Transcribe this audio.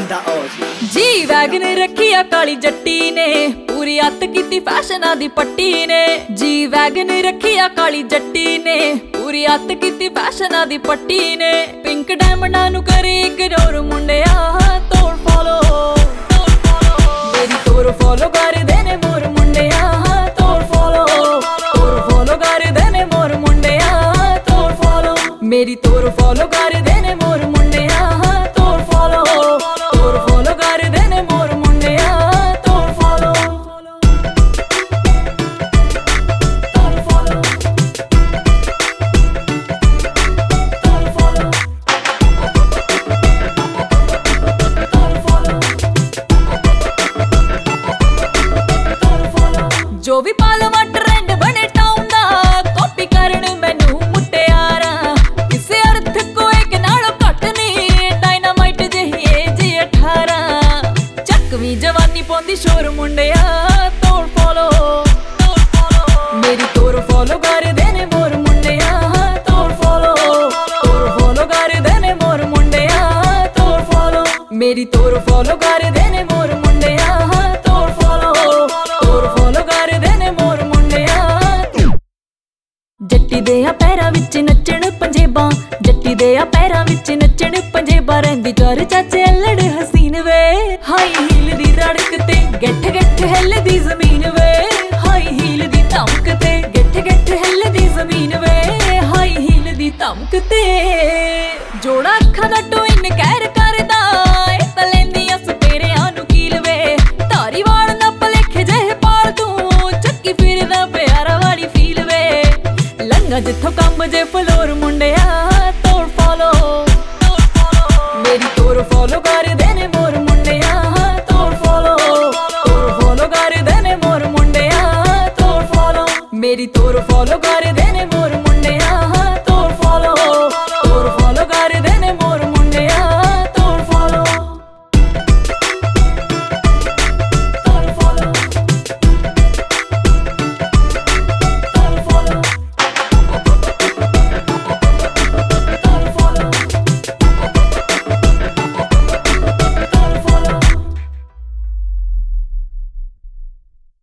ਦਾ G wagon रखी आ काली जट्टी ने पूरी अत कीती फैशना दी पट्टी ने जी वैगन रखी आ काली जट्टी ने पूरी अत कीती फैशना दी पट्टी ने पिंक डायमंडा नु करे इग्नोर मुंडिया तोड़ फॉलो मेरी तोड़ फॉलो कर देने मोर मुंडिया तोड़ फॉलो कर देने मोर मुंडिया तोड़ फॉलो मेरी तोड़ फॉलो कर देने मोर मुंडिया तोड़ फॉलो कर देने मोर मुंडिया तोड़ फॉलो जो भी पालवा ट्रेंड बने टाउन दा कॉपी करन मैनू मुटियारा किसे अर्थ को एक नालों घट नहीं डायनामाइट जही एज 18 चकवी जवानी पौंदी शोर मुंडिया तोड़ फॉलो मेरी तोड़ फॉलो कर देने मोर मुंडिया तोड़ फॉलो कर देने मोर मुंडिया तोड़ फॉलो मेरी तोड़ फॉलो कर देने मोर मुंडिया तोड़ फॉलो कर देने मोर मुंडिया जट्टी दे आ पैरां विच नच्चण पंजेबां जट्टी दे आ पैरां विच नच्चण पंजेबां रहिंदी चार चाचे अल्लड़ हसीन वे हाई हील दी रड़क ते गठ गठ हिलदी जमीन वे हाई हील दी धमक ते गठ गठ हिलदी जमीन वे हाई हील दी धमक ते जोड़ा अखां दा टोइन कहर करदा ए तां लैंदियां सपेरियां नु कील वे धारीवाल ना भलेखे जहे पाल तू चक्की फिरदा प्यारा वाली फील वे लंघा जिथों कंब जे फुल